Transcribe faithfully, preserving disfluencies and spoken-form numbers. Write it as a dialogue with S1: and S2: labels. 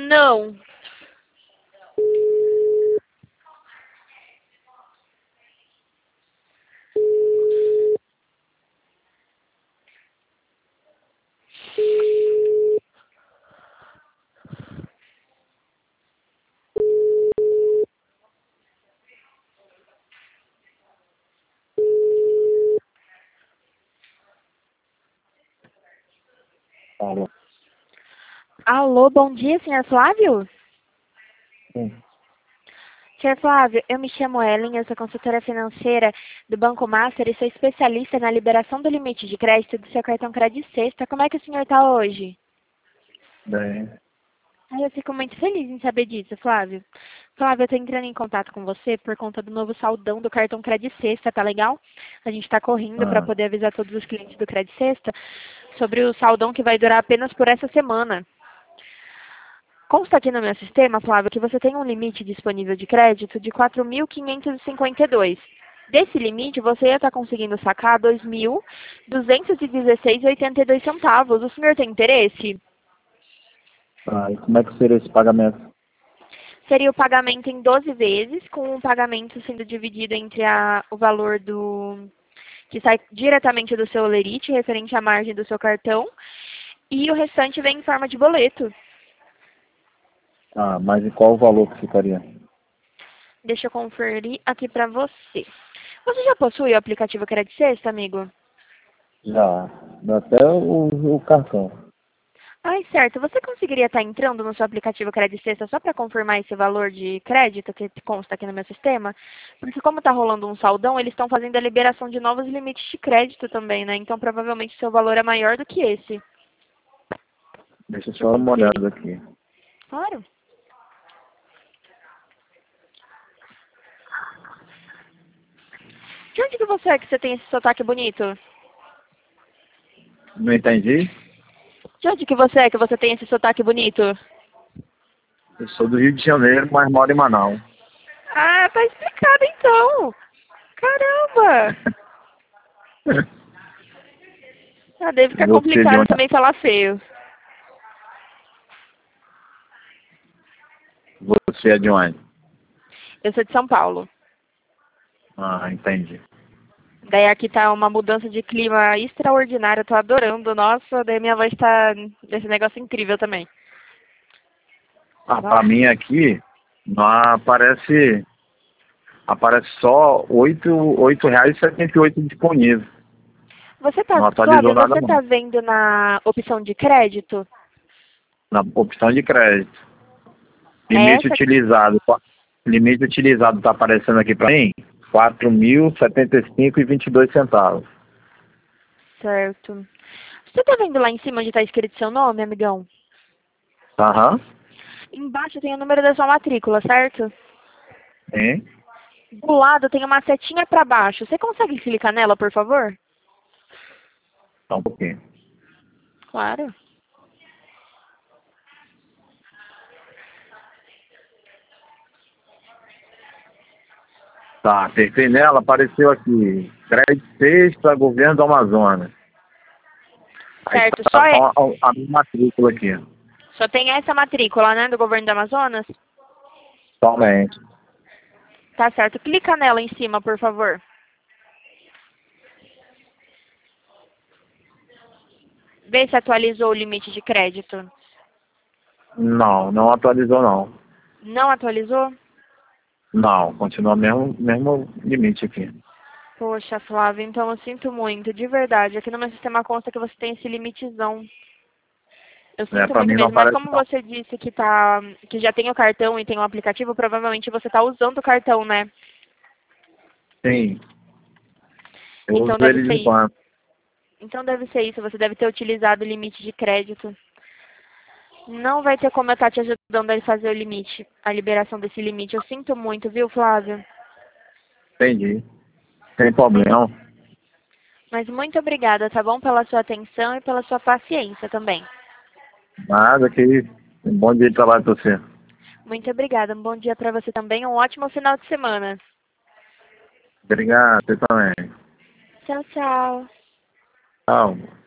S1: Não.
S2: Alô.
S1: Alô, bom dia, senhor Flávio?
S2: Sim.
S1: senhor Flávio, eu me chamo Ellen, eu sou consultora financeira do Banco Master e sou especialista na liberação do limite de crédito do seu cartão Crédito Sexta. Como é que o senhor está hoje?
S2: Bem.
S1: Ai, eu fico muito feliz em saber disso, Flávio. Flávio, eu estou entrando em contato com você por conta do novo saldão do cartão Crédito Sexta, tá legal? A gente está correndo para
S2: Ah,
S1: poder avisar todos os clientes do Crédito Sexta sobre o saldão que vai durar apenas por essa semana. Consta aqui no meu sistema, Flávio, que você tem um limite disponível de crédito de quatro mil quinhentos e cinquenta e dois. Desse limite, você ia estar conseguindo sacar dois mil duzentos e dezesseis reais e oitenta e dois centavos. O senhor tem interesse?
S2: tá. E como é que seria esse pagamento?
S1: Seria o pagamento em doze vezes, com o pagamento sendo dividido entre a, o valor do que sai diretamente do seu lerite, referente à margem do seu cartão, e o restante vem em forma de boleto.
S2: Ah, mas e qual o valor que ficaria?
S1: Deixa eu conferir aqui para você. Você já possui o aplicativo Crédito Sexta, amigo?
S2: Já. Dá até o, o cartão.
S1: Ai, certo. Você conseguiria estar entrando no seu aplicativo Crédito Sexta só para confirmar esse valor de crédito que consta aqui no meu sistema? Porque como está rolando um saldão, eles estão fazendo a liberação de novos limites de crédito também, né? Então provavelmente seu valor é maior do que esse.
S2: Deixa eu
S1: Deixa eu
S2: só dar uma
S1: conferir.
S2: olhada aqui.
S1: Claro. De onde que você é que você tem esse sotaque bonito?
S2: Não entendi?
S1: De onde que você é que você tem esse sotaque bonito?
S2: Eu sou do Rio de Janeiro, mas moro em Manaus.
S1: Ah, tá explicado então. Caramba! Ah, deve ficar
S2: Você de
S1: complicado
S2: onde?
S1: também falar feio.
S2: Você é de onde?
S1: Eu sou de São Paulo.
S2: Ah, entendi.
S1: Daí aqui tá uma mudança de clima extraordinária, eu tô adorando. Nossa, daí minha voz tá desse negócio incrível também.
S2: Ah, pra
S1: Nossa.
S2: mim aqui, não aparece, aparece só oito, oito reais e setenta e oito disponível.
S1: Você tá,
S2: Não atualizou
S1: Flávio,
S2: nada
S1: você
S2: não.
S1: tá vendo na opção de crédito?
S2: Na opção de crédito.
S1: É
S2: Limite
S1: essa,
S2: utilizado. Limite utilizado está aparecendo aqui para mim. quatro mil setenta e cinco e vinte e dois centavos.
S1: certo. Você tá vendo lá em cima onde tá escrito seu nome, amigão?
S2: Aham.
S1: Embaixo tem o número da sua matrícula, certo?
S2: Sim.
S1: Do lado tem uma setinha pra baixo. Você consegue clicar nela, por favor?
S2: Só um pouquinho.
S1: Claro.
S2: Tá, apertei nela, apareceu aqui. Crédito Sexta, Governo do Amazonas. Aí
S1: Certo, só,
S2: tá
S1: é,
S2: só a, a minha matrícula aqui.
S1: só tem essa matrícula, né, do governo do Amazonas?
S2: Somente.
S1: Tá certo. Clica nela em cima, por favor. Vê se atualizou o limite de crédito.
S2: Não, não atualizou não.
S1: Não atualizou?
S2: Não, continua mesmo, mesmo limite aqui.
S1: Poxa, Flávia, então eu sinto muito, de verdade. Aqui no meu sistema consta que você tem esse limitezão. Eu
S2: É,
S1: sinto
S2: para
S1: muito
S2: mim não
S1: mesmo, mas
S2: aparece
S1: como
S2: não.
S1: você disse que tá, que já tem o cartão e tem o aplicativo, provavelmente você tá usando o cartão, né?
S2: Sim, eu
S1: Então
S2: uso
S1: deve
S2: ele de
S1: ser
S2: vez em
S1: isso.
S2: quando.
S1: Então deve ser isso, você deve ter utilizado o limite de crédito. Não vai ter como eu estar te ajudando a fazer o limite, a liberação desse limite. Eu sinto muito, viu, Flávio?
S2: Entendi. Sem
S1: Mas,
S2: problema.
S1: mas muito obrigada, tá bom? Pela sua atenção e pela sua paciência também.
S2: Nada, que isso. Um bom dia de trabalho para você.
S1: Muito obrigada. Um bom dia para você também. Um ótimo final de semana.
S2: Obrigado, você também.
S1: Tchau, tchau.
S2: Tchau.